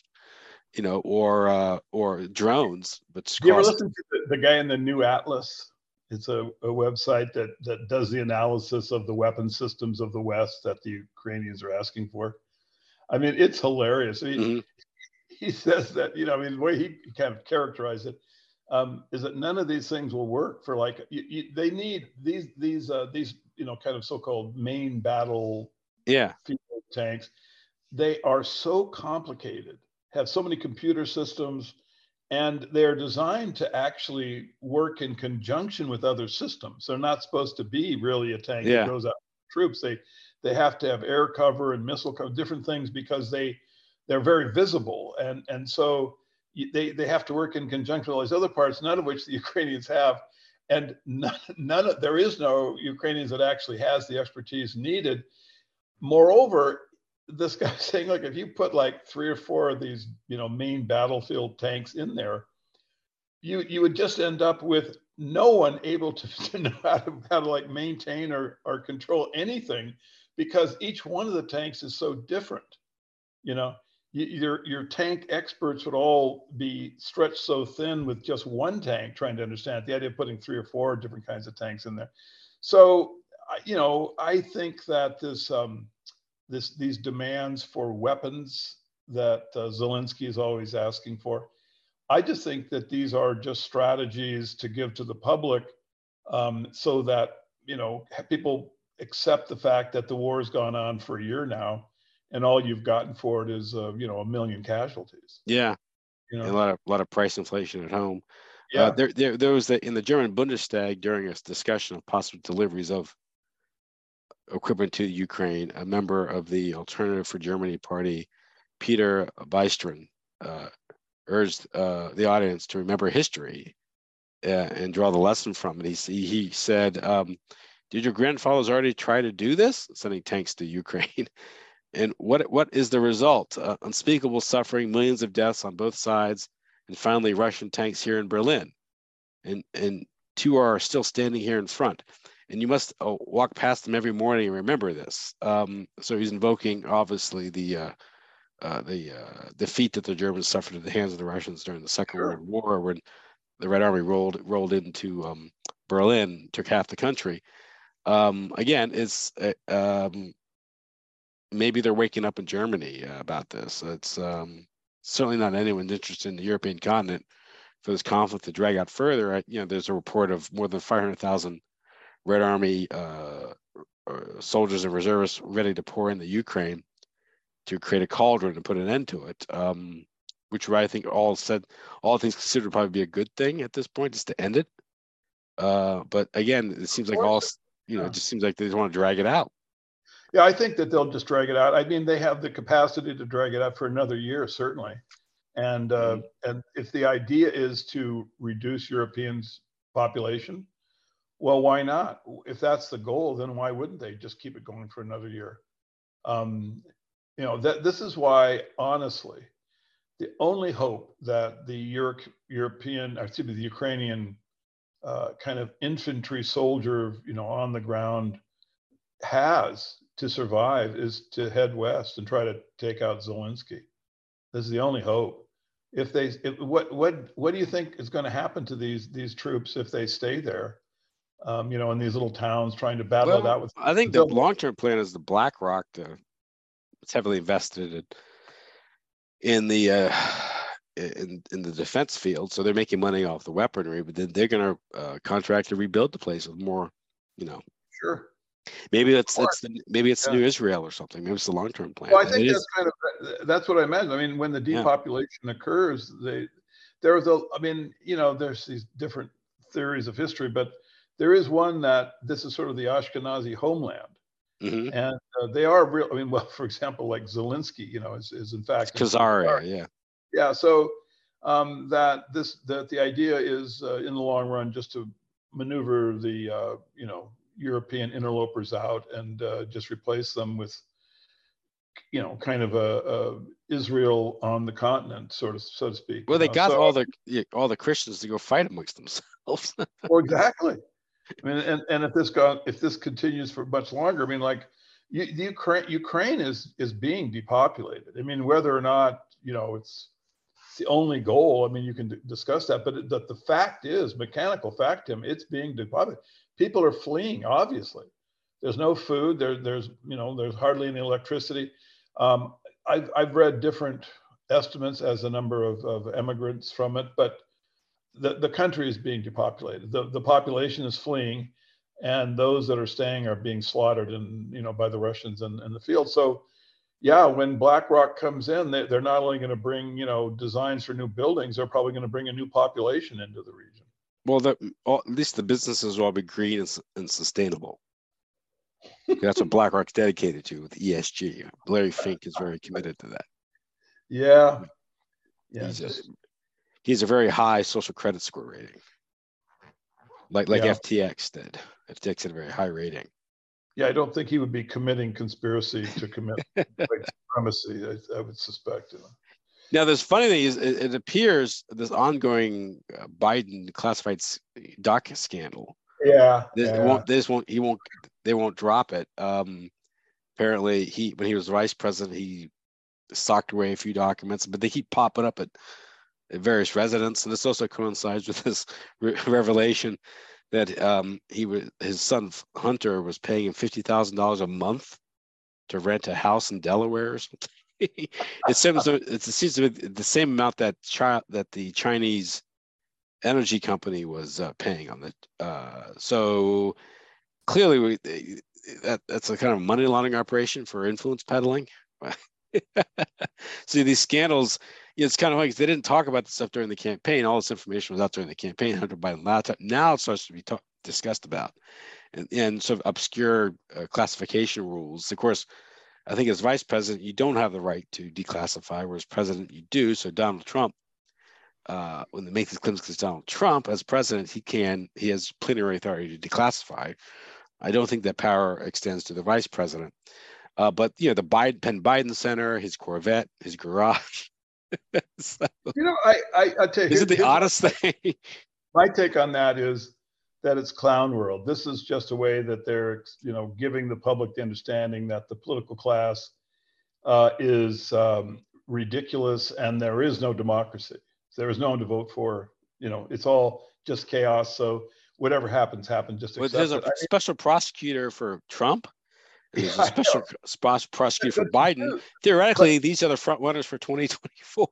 or drones, which Do you ever cost. listen to the guy in the New Atlas? It's a website that does the analysis of the weapon systems of the West that the Ukrainians are asking for. I mean, it's hilarious. He says that, the way he kind of characterized it is that none of these things will work for they need these kind of so-called main battle field tanks. They are so complicated, have so many computer systems, and they're designed to actually work in conjunction with other systems. They're not supposed to be really a tank that goes out with troops. They have to have air cover and missile cover, different things, because they're very visible, and so they have to work in conjunction with all these other parts, none of which the Ukrainians have, and there is no Ukrainians that actually has the expertise needed. Moreover, this guy's saying, like, if you put like 3 or 4 of these, main battlefield tanks in there, you would just end up with no one able to know how to like maintain or control anything, because each one of the tanks is so different. Your tank experts would all be stretched so thin with just one tank trying to understand the idea of putting 3 or 4 different kinds of tanks in there. So, I think that these demands for weapons that Zelensky is always asking for, I just think that these are just strategies to give to the public, so that people accept the fact that the war has gone on for a year now, and all you've gotten for it is 1 million casualties. Yeah, and a lot of price inflation at home. Yeah. There was in the German Bundestag, during a discussion of possible deliveries of equipment to Ukraine, a member of the Alternative for Germany party, Peter Bystrom, urged the audience to remember history and draw the lesson from it. He said, "Did your grandfathers already try to do this, sending tanks to Ukraine? And what is the result? Unspeakable suffering, millions of deaths on both sides, and finally Russian tanks here in Berlin. And 2 are still standing here in front. And you must walk past them every morning and remember this." So he's invoking, obviously, the defeat that the Germans suffered at the hands of the Russians during the Second World War, when the Red Army rolled into Berlin, took half the country. Again, it's maybe they're waking up in Germany about this. It's certainly not anyone's interest in the European continent for this conflict to drag out further. There's a report of more than 500,000 Red Army soldiers and reservists ready to pour into Ukraine to create a cauldron and put an end to it. which I think all things considered would probably be a good thing at this point, just to end it. But again, it seems like it just seems like they just want to drag it out. Yeah, I think that they'll just drag it out. I mean, they have the capacity to drag it out for another year, certainly. And if the idea is to reduce Europeans' population, well, why not? If that's the goal, then why wouldn't they just keep it going for another year? This is why, honestly, the only hope that the the Ukrainian kind of infantry soldier, on the ground has to survive is to head west and try to take out Zelensky. This is the only hope. What do you think is going to happen to these troops if they stay there? In these little towns trying to battle it out with. I think the long-term plan is the BlackRock it's heavily invested in the in the defense field, so they're making money off the weaponry, but then they're going to contract to rebuild the place with more, Sure. Maybe it's the new Israel or something. Maybe it's the long-term plan. Well, I think that's what I meant. I mean, when the depopulation occurs, there's these different theories of history, but there is one that this is sort of the Ashkenazi homeland. Mm-hmm. And they are real. I mean, well, for example, like Zelensky, is in fact Khazaria, yeah. Yeah. So that the idea is in the long run just to maneuver the European interlopers out and just replace them with kind of a Israel on the continent, so to speak. Well, they got all the Christians to go fight amongst themselves. Well, exactly. I mean, and if this continues for much longer, I mean, like the Ukraine is being depopulated. I mean, whether or not it's the only goal, I mean, you can discuss that, but the fact is, mechanical fact, Tim, it's being depopulated. People are fleeing. Obviously, there's no food. There's hardly any electricity. I've read different estimates as the number of immigrants from it, but the country is being depopulated. The population is fleeing, and those that are staying are being slaughtered by the Russians in the field. So, yeah, when BlackRock comes in, they're not only going to bring designs for new buildings, they're probably going to bring a new population into the region. Well, at least the businesses will all be green and sustainable. That's what BlackRock's dedicated to with ESG. Larry Fink is very committed to that. Yeah. He's a very high social credit score rating, like FTX did. FTX had a very high rating. Yeah, I don't think he would be committing conspiracy to commit white supremacy. I would suspect. Now, this funny thing is, it appears this ongoing Biden classified docket scandal. Yeah, they won't drop it. Apparently, when he was vice president, he socked away a few documents, but they keep popping up at various residents, and this also coincides with this revelation that his son Hunter was paying him $50,000 a month to rent a house in Delaware or something. It seems to be the same amount that the Chinese energy company was paying on the. So clearly, that's a kind of money laundering operation for influence peddling. See, these scandals, it's kind of like they didn't talk about this stuff during the campaign. All this information was out during the campaign. Hunter Biden laptop. Now it starts to be discussed about, and sort of obscure classification rules. Of course, I think as vice president, you don't have the right to declassify, whereas president, you do. So Donald Trump, when they make these claims against Donald Trump as president, he has plenary authority to declassify. I don't think that power extends to the vice president. But the Penn Biden Center, his Corvette, his garage. So, I tell you, is it the oddest thing? My take on that is that it's clown world. This is just a way that they're, giving the public the understanding that the political class is ridiculous and there is no democracy. There is no one to vote for. It's all just chaos. So whatever happens. Just accept there's a special prosecutor for Trump. There's a special prosecutor for Biden. Theoretically, these are the front runners for 2024.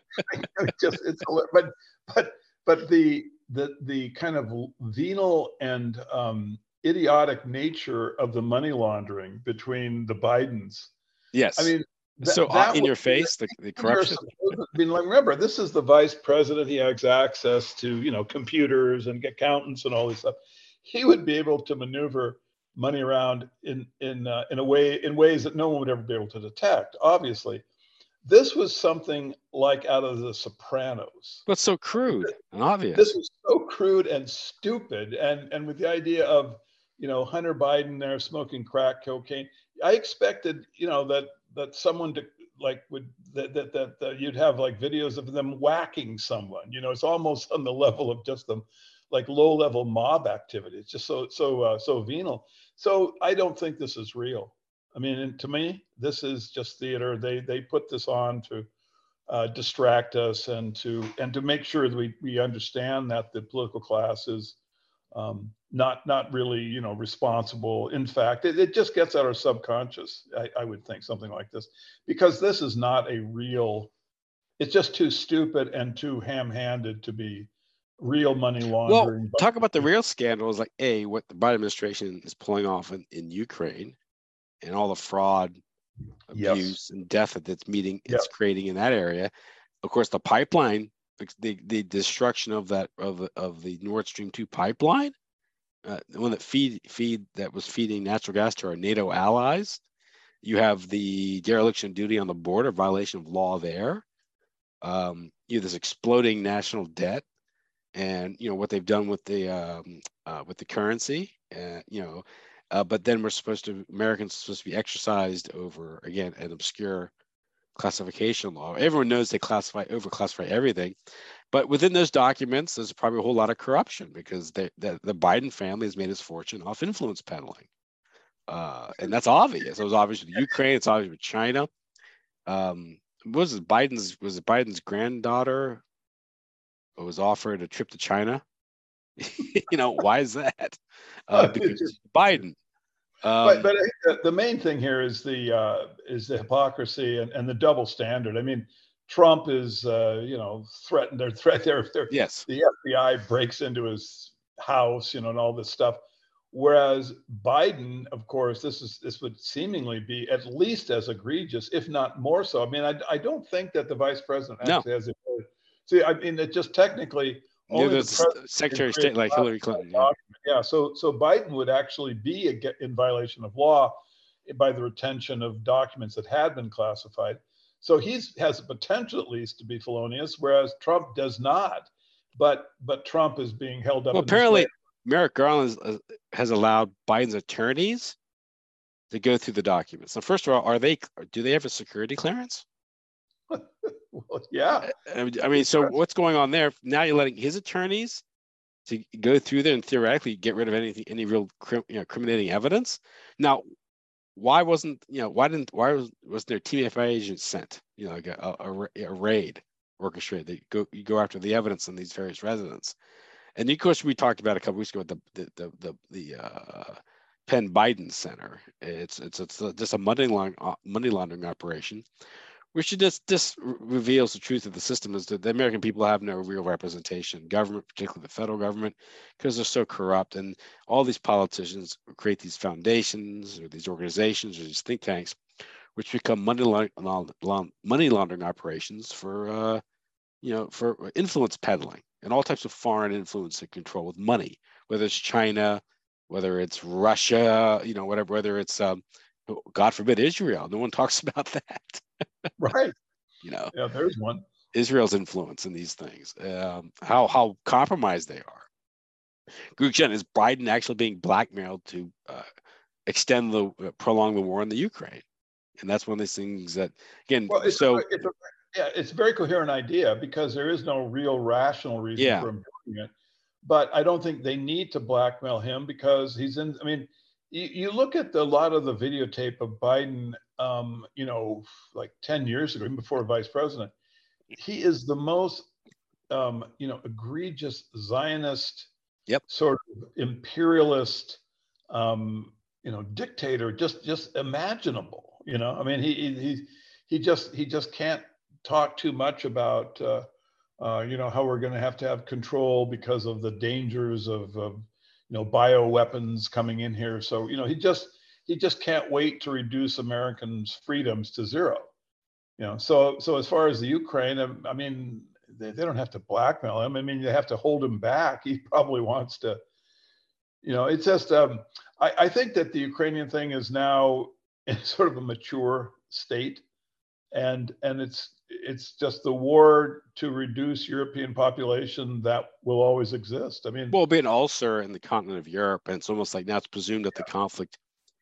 But the kind of venal and idiotic nature of the money laundering between the Bidens. Yes. I mean, So that in would your be face, the you're corruption. supposed to be like, remember, this is the vice president. He has access to, computers and accountants and all this stuff. He would be able to maneuver money around in ways that no one would ever be able to detect. Obviously, this was something like out of The Sopranos. But so crude and This obvious. was so crude and stupid, and with the idea of Hunter Biden there smoking crack cocaine. I expected that someone to like would that you'd have like videos of them whacking someone. It's almost on the level of just them like low level mob activity. It's just so venal. So I don't think this is real. I mean, and to me, this is just theater. They put this on to distract us and to make sure that we understand that the political class is not really responsible. In fact, it just gets at our subconscious. I would think something like this, because this is not a real. It's just too stupid and too ham-handed to be real money Well, laundering. talk about the real scandals, like what the Biden administration is pulling off in Ukraine, and all the fraud, Yes. abuse, and death that Yes. it's creating in that area. Of course, the pipeline, the destruction of the Nord Stream 2 pipeline, the one that was feeding natural gas to our NATO allies. You have the dereliction of duty on the border, violation of law there. You have this exploding national debt, and what they've done with the currency. But then Americans are supposed to be exercised over, again, an obscure classification law. Everyone knows they overclassify everything, but within those documents, there's probably a whole lot of corruption, because the Biden family has made its fortune off influence peddling, and that's obvious. It was obvious with Ukraine. It's obvious with China. Was it Biden's granddaughter who was offered a trip to China? Why is that? Because Biden. But I think the main thing here is the hypocrisy and the double standard. I mean, Trump is threatened. Yes. The FBI breaks into his house, and all this stuff. Whereas Biden, of course, this would seemingly be at least as egregious, if not more so. I mean, I don't think that the vice president actually has the ability. See, I mean, it just technically only the president Secretary of State like Hillary Clinton. Yeah. So Biden would actually be in violation of law by the retention of documents that had been classified. So he has the potential, at least, to be felonious, whereas Trump does not. But Trump is being held up. Well, apparently, Merrick Garland has allowed Biden's attorneys to go through the documents. So, first of all, do they have a security clearance? Well, yeah. I mean, so what's going on there? Now you're letting his attorneys to go through there and theoretically get rid of any real incriminating evidence. Now, why wasn't there TFI agents sent? Like a raid orchestrated. You go after the evidence in these various residents. And of course, we talked about a couple weeks ago the Penn Biden Center. It's just a money laundering operation, which just reveals the truth of the system, is that the American people have no real representation, government, particularly the federal government, because they're so corrupt. And all these politicians create these foundations or these organizations or these think tanks, which become money laundering operations for influence peddling and all types of foreign influence and control with money, whether it's China, whether it's Russia, whether it's God forbid, Israel. No one talks about that. Right. Yeah, there's one. Israel's influence in these things, how compromised they are. Guggen, is Biden actually being blackmailed to prolong the war in the Ukraine? And that's one of these things that, again, it's a very coherent idea, because there is no real rational reason for him doing it. But I don't think they need to blackmail him, because he's in. I mean, you look at a lot of the videotape of Biden, like 10 years ago, even before vice president. He is the most, egregious Zionist, sort of imperialist, dictator, just imaginable. I mean, he just can't talk too much about, how we're going to have control because of the dangers of bioweapons coming in here. So he just can't wait to reduce Americans' freedoms to zero. So as far as the Ukraine, I mean, they don't have to blackmail him. I mean, they have to hold him back. He probably wants to, it's just, I think that the Ukrainian thing is now in sort of a mature state, and it's just the war to reduce European population that will always exist. I mean, well, be an ulcer in the continent of Europe, and it's almost like now it's presumed that the conflict,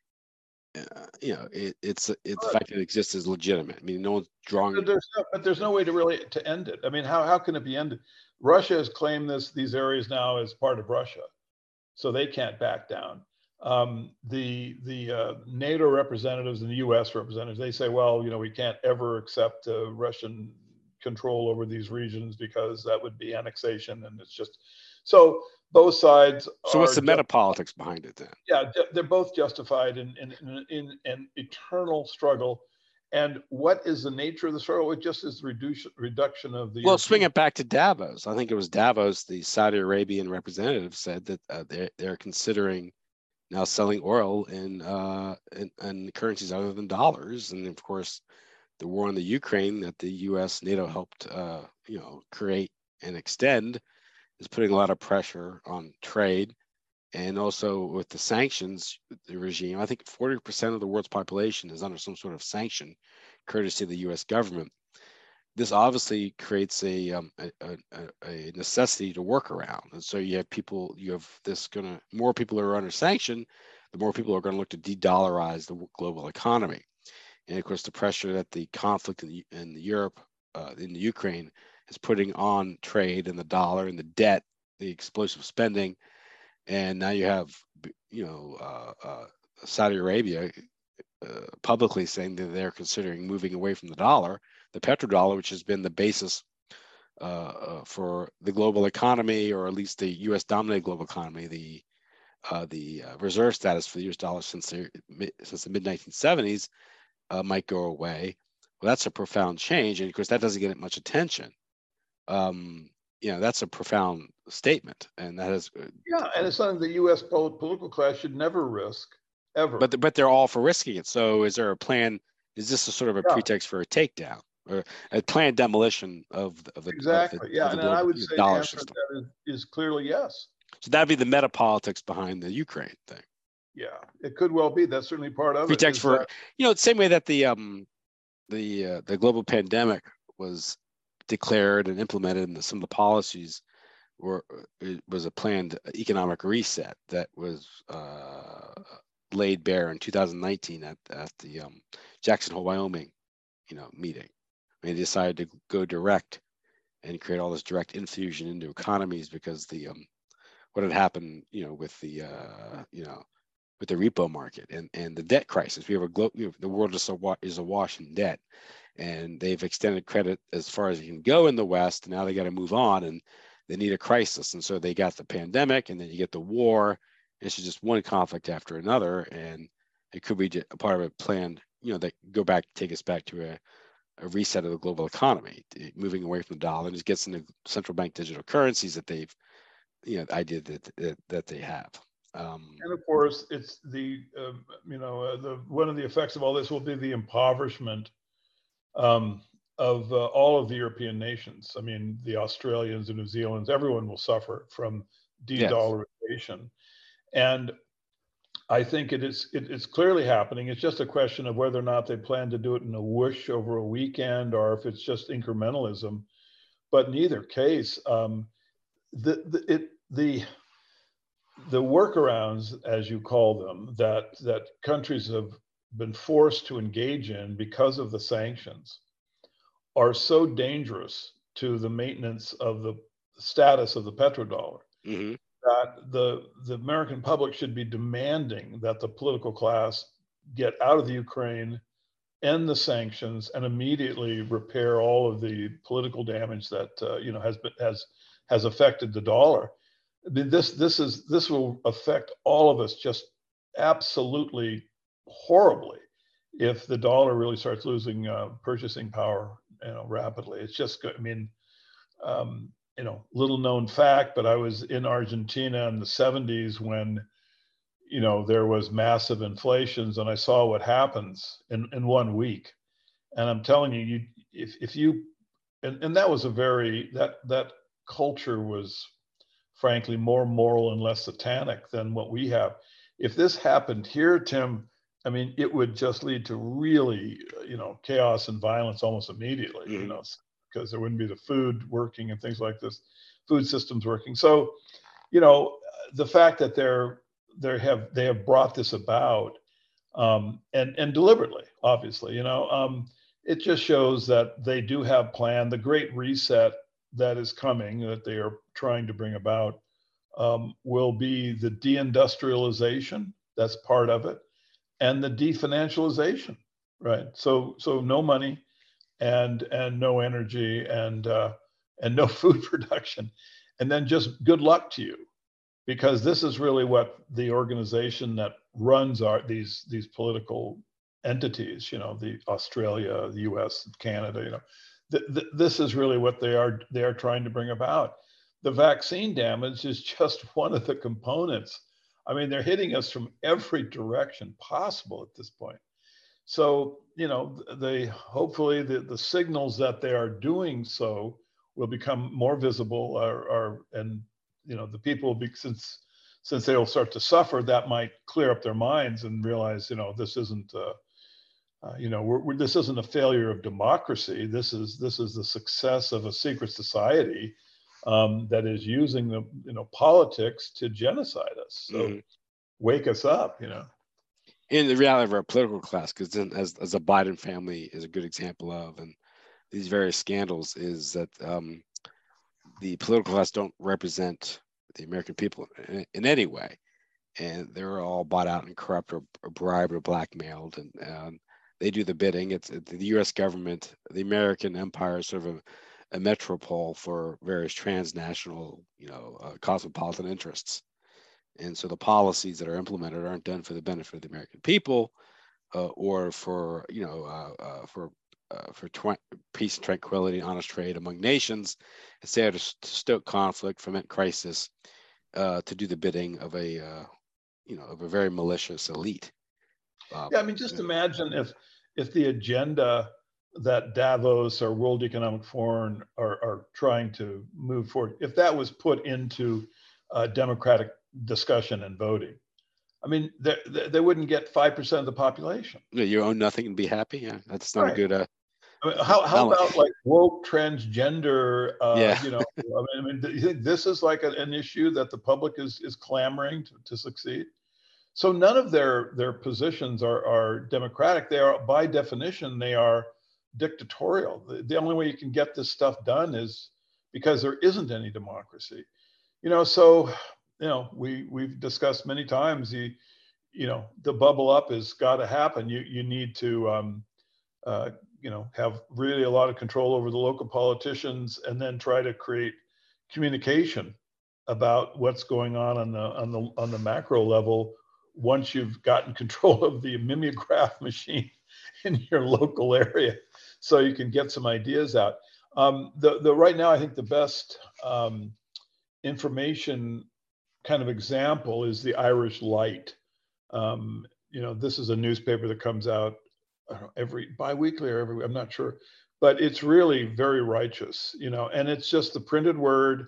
it's the fact that it exists is legitimate. I mean, no one's drawing. but there's no way to really to end it. I mean, how can it be ended? Russia has claimed these areas now as part of Russia, so they can't back down. The NATO representatives and the U.S. representatives, they say, well, we can't ever accept Russian control over these regions because that would be annexation, and it's just so both sides. So what's the meta politics behind it then? Yeah, they're both justified in an eternal struggle. And what is the nature of the struggle? It just is reduction of the. Well, swing it back to Davos. I think it was Davos, the Saudi Arabian representative said that they're considering now selling oil in currencies other than dollars, and of course, the war in the Ukraine that the U.S. NATO helped create and extend is putting a lot of pressure on trade, and also with the sanctions the regime. I think 40% of the world's population is under some sort of sanction, courtesy of the U.S. government. This obviously creates a necessity to work around, and so you have more people who are under sanction, the more people are going to look to de-dollarize the global economy, and of course the pressure that the conflict in Europe, in the Ukraine, is putting on trade and the dollar and the debt, the explosive spending, and now you have Saudi Arabia publicly saying that they're considering moving away from the dollar, the petrodollar, which has been the basis for the global economy, or at least the U.S. dominated global economy, the reserve status for the U.S. dollar since the mid 1970s might go away. Well, that's a profound change, and of course that doesn't get much attention. That's a profound statement, and that is and it's something the U.S. political class should never risk, ever. But they're all for risking it. So is there a plan? Is this a sort of a pretext for a takedown or a planned demolition of the exactly? And I would say the answer to that is clearly yes. So that'd be the meta politics behind the Ukraine thing. Yeah, it could well be. That's certainly part of pretext for the same way that the global pandemic was declared and implemented, and some of the policies was a planned economic reset that was laid bare in 2019 at the Jackson Hole, Wyoming, meeting. They decided to go direct and create all this direct infusion into economies because what had happened, with the repo market and the debt crisis. We have the world is awash in debt, and they've extended credit as far as it can go in the West. And now they got to move on, and they need a crisis. And so they got the pandemic, and then you get the war. It's just one conflict after another, and it could be a part of a planned, that take us back to a reset of the global economy, moving away from the dollar, and it gets into central bank digital currencies that they've, idea that they have. And of course, it's one of the effects of all this will be the impoverishment of all of the European nations. I mean, the Australians, the New Zealanders, everyone will suffer from de-dollarization. Yes. And I think it's clearly happening. It's just a question of whether or not they plan to do it in a whoosh over a weekend, or if it's just incrementalism. But in either case, the workarounds, as you call them, that countries have been forced to engage in because of the sanctions are so dangerous to the maintenance of the status of the petrodollar, mm-hmm. that the American public should be demanding that the political class get out of the Ukraine, end the sanctions, and immediately repair all of the political damage that has affected the dollar. I mean, this will affect all of us just absolutely horribly if the dollar really starts losing purchasing power, rapidly. It's just good. I mean, little known fact, but I was in Argentina in the 70s when, there was massive inflations, and I saw what happens in 1 week. And I'm telling you, if you, and that was a very, that culture was frankly more moral and less satanic than what we have. If this happened here, Tim, I mean, it would just lead to really, chaos and violence almost immediately, because there wouldn't be the food working and things like this, food systems working. So, the fact that they have brought this about, and deliberately, obviously, it just shows that they do have planned the Great Reset that is coming, that they are trying to bring about, will be the deindustrialization. That's part of it, and the definancialization, right? So no money, and no energy, and no food production, and then just good luck to you, because this is really what the organization that runs these political entities, the Australia, the U.S., Canada, this is really what they are trying to bring about. The vaccine damage is just one of the components. I mean, they're hitting us from every direction possible at this point. So, they hopefully the signals that they are doing so will become more visible, and the people will be, since they will start to suffer, that might clear up their minds and realize, this isn't this isn't a failure of democracy. This is the success of a secret society that is using the politics to genocide us. So wake us up, In the reality of our political class, because then as a Biden family is a good example of, and these various scandals, is that the political class don't represent the American people in any way, and they're all bought out and corrupt or bribed or blackmailed, and they do the bidding. It's the U.S. government, the American empire, is sort of a metropole for various transnational, cosmopolitan interests. And so the policies that are implemented aren't done for the benefit of the American people, or for peace and tranquility, honest trade among nations. Instead, to stoke conflict, foment crisis, to do the bidding of a very malicious elite. Yeah, I mean, just imagine if the agenda that Davos or World Economic Forum are trying to move forward, if that was put into democratic discussion and voting, I mean, they wouldn't get 5% of the population. Yeah, you own nothing and be happy. Yeah, that's not a good. I mean, how about like woke transgender? Yeah. I mean, do you think this is like an issue that the public is clamoring to succeed? So none of their positions are democratic. They are, by definition, they are dictatorial. The only way you can get this stuff done is because there isn't any democracy. So we've discussed many times the bubble up has got to happen. You need to have really a lot of control over the local politicians, and then try to create communication about what's going on the macro level once you've gotten control of the mimeograph machine in your local area, so you can get some ideas out. Right now, I think the best information kind of example is the Irish Light. This is a newspaper that comes out every bi-weekly or every, I'm not sure, but it's really very righteous, and it's just the printed word,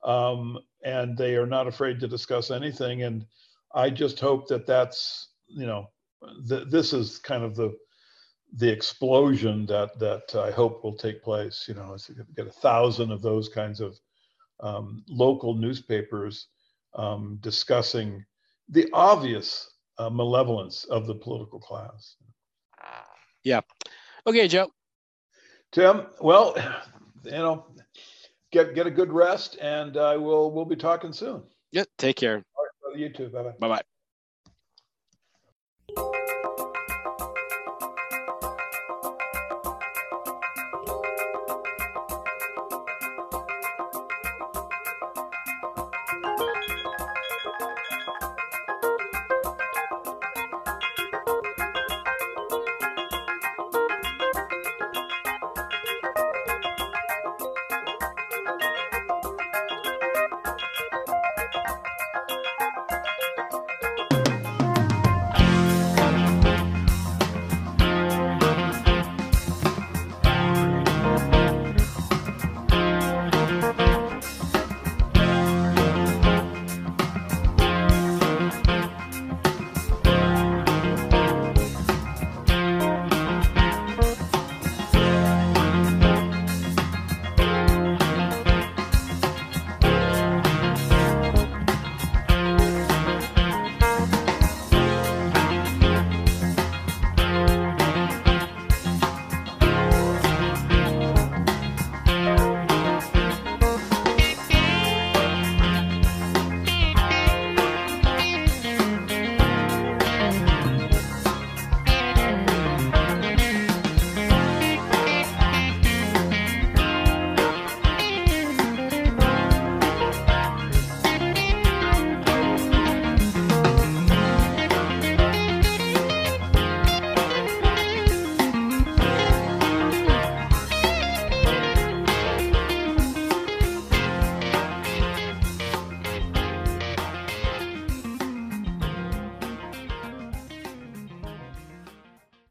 and they are not afraid to discuss anything. And I just hope that's, this is kind of the explosion that I hope will take place. As you get 1,000 of those kinds of local newspapers discussing the obvious malevolence of the political class. Yeah. Okay, Joe. Tim, well, get a good rest, and we'll be talking soon. Yeah. Take care. All right, you too. Bye-bye. Bye-bye.